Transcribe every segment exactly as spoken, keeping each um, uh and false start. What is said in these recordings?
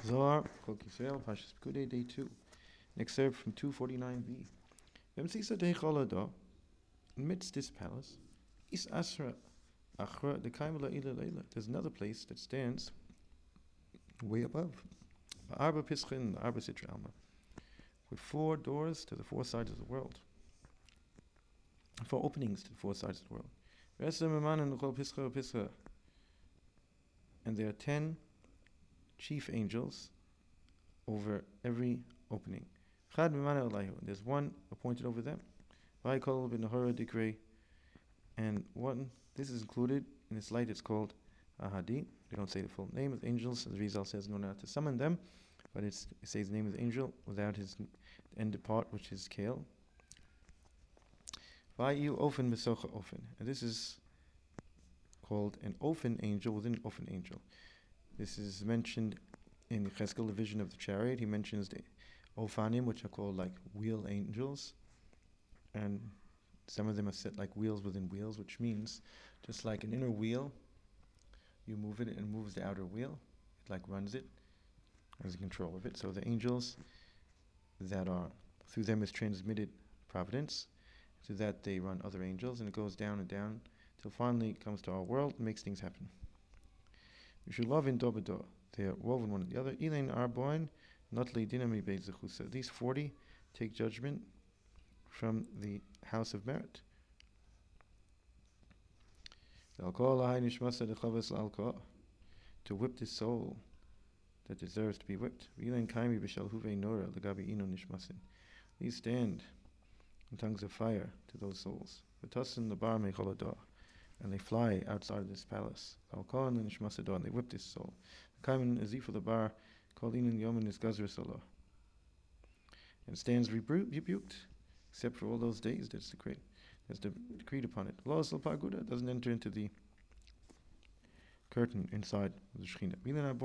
Zohar, Chok Yisrael, Pashas Pekudei, Day two. An excerpt from two forty-nine b. V'mtzisa Dei Cholada, amidst this palace, Is Asra Achra the Kaimala Ila Leila. There's another place that stands way above. Arba Pischin, Arba Sitra Alma, with four doors to the four sides of the world. Four openings to the four sides of the world. And there are ten chief angels over every opening. There's one appointed over them. And one, this is included in this light, it's called Ahadi. They don't say the full name of the angels, so the Rizal says no, not to summon them, but it's, it says the name of the angel without his end part, which is Kale. Vayu Ofen Mesocha Ofen. And this is called an Ofen angel within an Ofen angel. This is mentioned in the Cheskel, the vision of the chariot. He mentions the Ophanim, which are called like wheel angels. And some of them are set like wheels within wheels, which means just like an inner wheel, you move it and it moves the outer wheel. It like runs it, has control of it. So the angels that are, through them is transmitted providence, so that they run other angels, and it goes down and down till finally it comes to our world and makes things happen. We should love in Dobado. They are woven one with the other. Elain Arboin, Notli Dinami Beitzachusa. These forty take judgment from the house of merit. To whip the soul that deserves to be whipped. These stand in tongues of fire to those souls. And they fly outside of this palace. And they whip this soul. And it stands rebuked, except for all those days that's decreed, that's decreed upon it. Allah doesn't enter into the curtain inside the Shekhinah.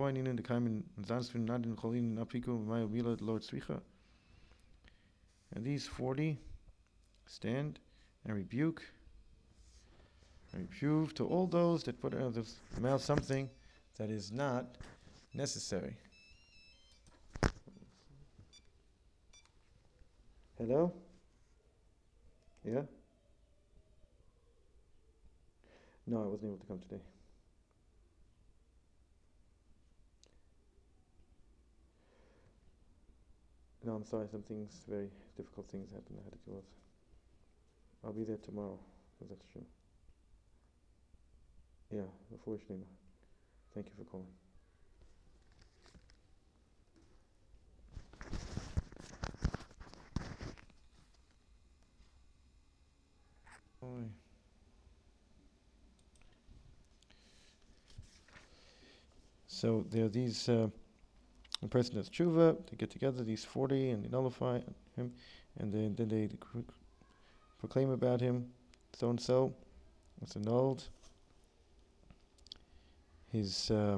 And these forty stand and rebuke and reprove to all those that put out of their mouth something that is not necessary. Hello? Yeah? No, I wasn't able to come today. No, I'm sorry, some things, very difficult things happened I had to deal with. I'll be there tomorrow, because that's true. Yeah, unfortunately, no. Thank you for calling. Oy. So there are these, uh, a person does tshuva, they get together, these forty, and they nullify him, and then, then they proclaim about him, so and so, it's annulled. His uh,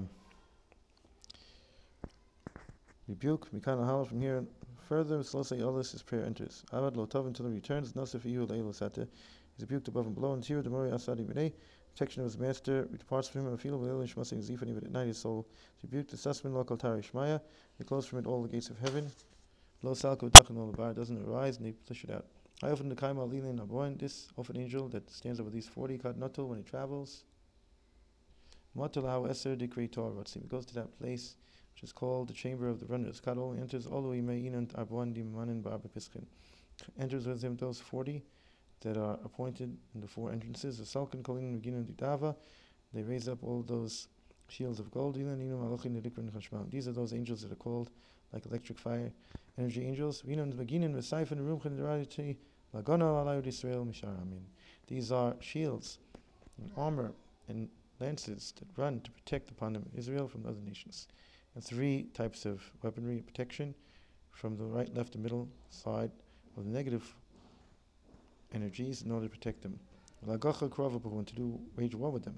rebuke, Mikan Hala, from here further, Slosei Olis, his prayer enters. Avad lo tov until he returns, Nosef Iyu Leil Sate. He's rebuked above and below, and here the Mori Asadi B'nei, protection of his master, he departs from him, and feel Leil Shmasei Zifani, but at night his soul is rebuked, the Susman Lo Kaltari Shmaya, they close from it all the gates of heaven. Lo Salko Dachan Lo Labar, doesn't arise, and they push it out. I often the Kaima Lilin Aboin, this often angel that stands over these forty, Kad Notul, when he travels. Matalau Eser Dikri Torah. He goes to that place which is called the chamber of the runners. Kadol enters all the way Meinant Arbuan Dimanin Barba Pischin. Enters with him those forty that are appointed in the four entrances. The Salkan Kolin Megin Didava. They raise up all those shields of gold. These are those angels that are called like electric fire energy angels. These are shields and armor and lances that run to protect upon them Israel from other nations. And three types of weaponry protection from the right, left, and middle side of the negative energies in order to protect them. And to do wage war with them.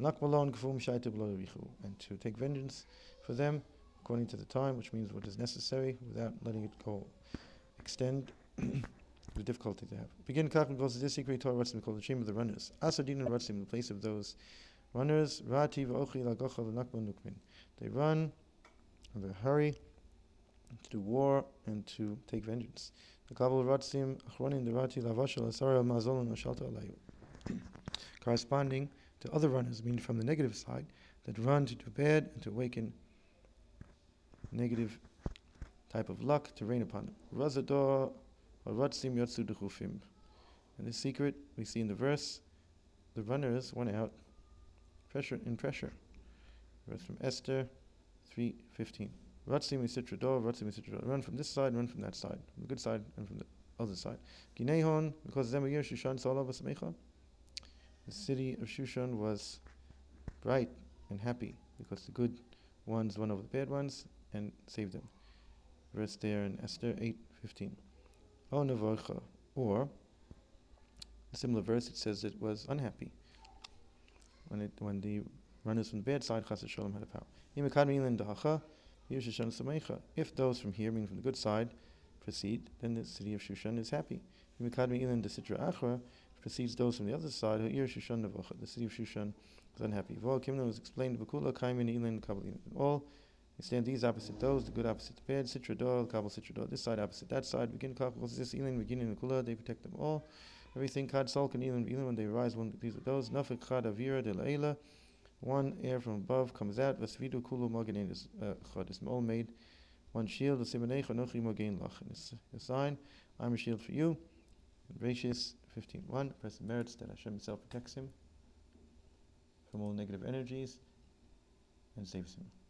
And to take vengeance for them according to the time, which means what is necessary without letting it go extend the difficulty they have. Begin Kach goes to this secret Torah Ratzim called the chamber of the runners. Asadin and Ratzim, the place of those runners. Rati v'ochi lagocha v'nakba nukmin. They run of a hurry to do war and to take vengeance. The Kabul Ratzim Achronin Derati Lavashal Asara Mazolon Ashalta Alayu. Corresponding to other runners, meaning from the negative side, that run to do bad and to awaken negative type of luck to rain upon them. Razador Ratzim Yatsu Dechufim. And the secret we see in the verse, the runners went out pressure in pressure. Verse from Esther three fifteen. Ratzim Yisitra Dor, Ratzim Yisitra Dor. Run from this side, run from that side, from the good side and from the other side. Ginehon, because Zemagir Shushan Salav Asmecha. The city of Shushan was bright and happy because the good ones won over the bad ones and saved them. Verse there in Esther eight fifteen. O Nevorcha, or a similar verse, it says it was unhappy when it when the runners from the bad side, Chas Shalom, had a power. If those from here, meaning from the good side, proceed, then the city of Shushan is happy. Precedes those from the other side, the city of Shushan is unhappy. Was explained all we stand these opposite those, the good opposite the bad, Sitra Dor, Kabul Sitra Dor, this side opposite that side, begin Kabul this Elin, beginning the Kula, they protect them all. Everything Kad Salk and Elin, Elin, when they rise, one these with those, Nafik Chad Avira de Laila, one air from above comes out, Vasvidu Kulu Mogain is Chad, is all made, one shield, the Simanecha Nochi Mogain Lach, and it's a sign, I'm a shield for you. Rashis fifteen one, person merits that Hashem himself protects him from all negative energies and saves him.